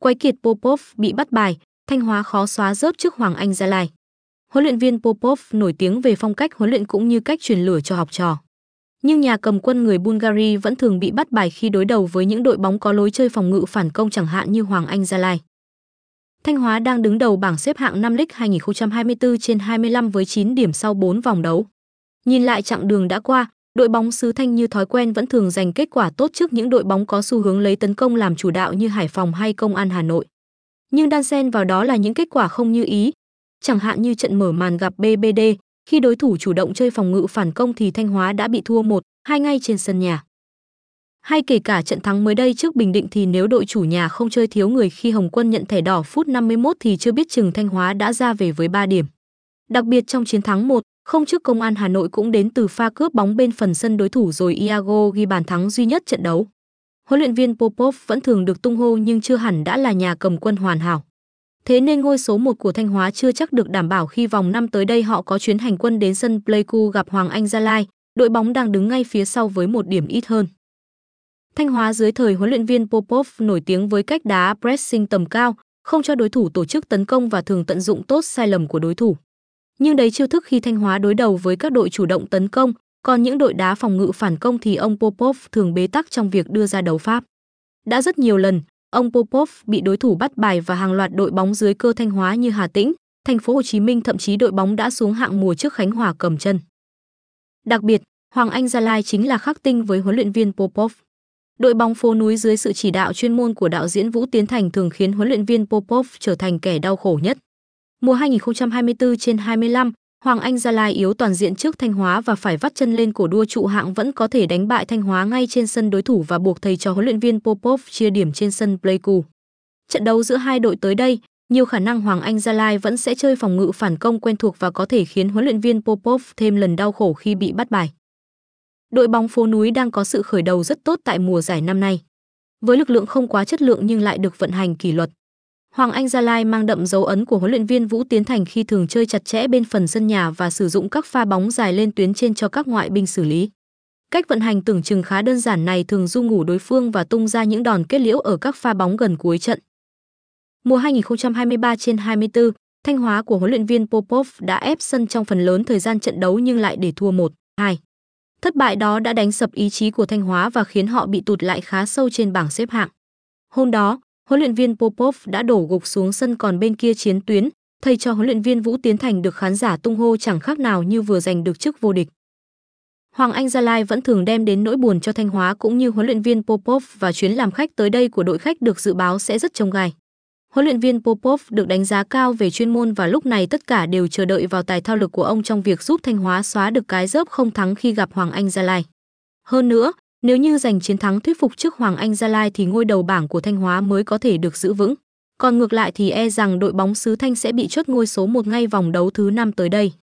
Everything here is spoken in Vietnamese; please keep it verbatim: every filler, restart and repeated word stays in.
Quái kiệt Popov bị bắt bài, Thanh Hóa khó xóa rớp trước Hoàng Anh Gia Lai. Huấn luyện viên Popov nổi tiếng về phong cách huấn luyện cũng như cách truyền lửa cho học trò. Nhưng nhà cầm quân người Bulgaria vẫn thường bị bắt bài khi đối đầu với những đội bóng có lối chơi phòng ngự phản công chẳng hạn như Hoàng Anh Gia Lai. Thanh Hóa đang đứng đầu bảng xếp hạng năm League hai không hai tư trên hai mươi lăm với chín điểm sau bốn vòng đấu. Nhìn lại chặng đường đã qua, đội bóng xứ Thanh như thói quen vẫn thường giành kết quả tốt trước những đội bóng có xu hướng lấy tấn công làm chủ đạo như Hải Phòng hay Công an Hà Nội. Nhưng đan xen vào đó là những kết quả không như ý. Chẳng hạn như trận mở màn gặp bê bê đê, khi đối thủ chủ động chơi phòng ngự phản công thì Thanh Hóa đã bị thua một hai ngay trên sân nhà. Hay kể cả trận thắng mới đây trước Bình Định thì nếu đội chủ nhà không chơi thiếu người khi Hồng Quân nhận thẻ đỏ phút năm mươi mốt thì chưa biết chừng Thanh Hóa đã ra về với ba điểm. Đặc biệt trong chiến thắng một không trước Công an Hà Nội cũng đến từ pha cướp bóng bên phần sân đối thủ rồi Iago ghi bàn thắng duy nhất trận đấu. Huấn luyện viên Popov vẫn thường được tung hô nhưng chưa hẳn đã là nhà cầm quân hoàn hảo. Thế nên ngôi số một của Thanh Hóa chưa chắc được đảm bảo khi vòng năm tới đây họ có chuyến hành quân đến sân Pleiku gặp Hoàng Anh Gia Lai, đội bóng đang đứng ngay phía sau với một điểm ít hơn. Thanh Hóa dưới thời huấn luyện viên Popov nổi tiếng với cách đá pressing tầm cao, không cho đối thủ tổ chức tấn công và thường tận dụng tốt sai lầm của đối thủ. Nhưng đấy chiêu thức khi Thanh Hóa đối đầu với các đội chủ động tấn công, còn những đội đá phòng ngự phản công thì ông Popov thường bế tắc trong việc đưa ra đấu pháp. Đã rất nhiều lần, ông Popov bị đối thủ bắt bài và hàng loạt đội bóng dưới cơ Thanh Hóa như Hà Tĩnh, Thành phố Hồ Chí Minh thậm chí đội bóng đã xuống hạng mùa trước Khánh Hòa cầm chân. Đặc biệt, Hoàng Anh Gia Lai chính là khắc tinh với huấn luyện viên Popov. Đội bóng phố núi dưới sự chỉ đạo chuyên môn của đạo diễn Vũ Tiến Thành thường khiến huấn luyện viên Popov trở thành kẻ đau khổ nhất. Mùa hai không hai tư trên hai mươi lăm, Hoàng Anh Gia Lai yếu toàn diện trước Thanh Hóa và phải vắt chân lên cổ đua trụ hạng vẫn có thể đánh bại Thanh Hóa ngay trên sân đối thủ và buộc thầy trò huấn luyện viên Popov chia điểm trên sân Pleiku. Trận đấu giữa hai đội tới đây, nhiều khả năng Hoàng Anh Gia Lai vẫn sẽ chơi phòng ngự phản công quen thuộc và có thể khiến huấn luyện viên Popov thêm lần đau khổ khi bị bắt bài. Đội bóng phố núi đang có sự khởi đầu rất tốt tại mùa giải năm nay. Với lực lượng không quá chất lượng nhưng lại được vận hành kỷ luật. Hoàng Anh Gia Lai mang đậm dấu ấn của huấn luyện viên Vũ Tiến Thành khi thường chơi chặt chẽ bên phần sân nhà và sử dụng các pha bóng dài lên tuyến trên cho các ngoại binh xử lý. Cách vận hành tưởng chừng khá đơn giản này thường du ngủ đối phương và tung ra những đòn kết liễu ở các pha bóng gần cuối trận. Mùa hai không hai ba trên hai mươi tư, Thanh Hóa của huấn luyện viên Popov đã ép sân trong phần lớn thời gian trận đấu nhưng lại để thua một hai. Thất bại đó đã đánh sập ý chí của Thanh Hóa và khiến họ bị tụt lại khá sâu trên bảng xếp hạng. Hôm đó, huấn luyện viên Popov đã đổ gục xuống sân còn bên kia chiến tuyến, thầy trò huấn luyện viên Vũ Tiến Thành được khán giả tung hô chẳng khác nào như vừa giành được chức vô địch. Hoàng Anh Gia Lai vẫn thường đem đến nỗi buồn cho Thanh Hóa cũng như huấn luyện viên Popov và chuyến làm khách tới đây của đội khách được dự báo sẽ rất chông gai. Huấn luyện viên Popov được đánh giá cao về chuyên môn và lúc này tất cả đều chờ đợi vào tài thao lược của ông trong việc giúp Thanh Hóa xóa được cái rớp không thắng khi gặp Hoàng Anh Gia Lai. Hơn nữa, nếu như giành chiến thắng thuyết phục trước Hoàng Anh Gia Lai thì ngôi đầu bảng của Thanh Hóa mới có thể được giữ vững. Còn ngược lại thì e rằng đội bóng xứ Thanh sẽ bị chốt ngôi số một ngay vòng đấu thứ năm tới đây.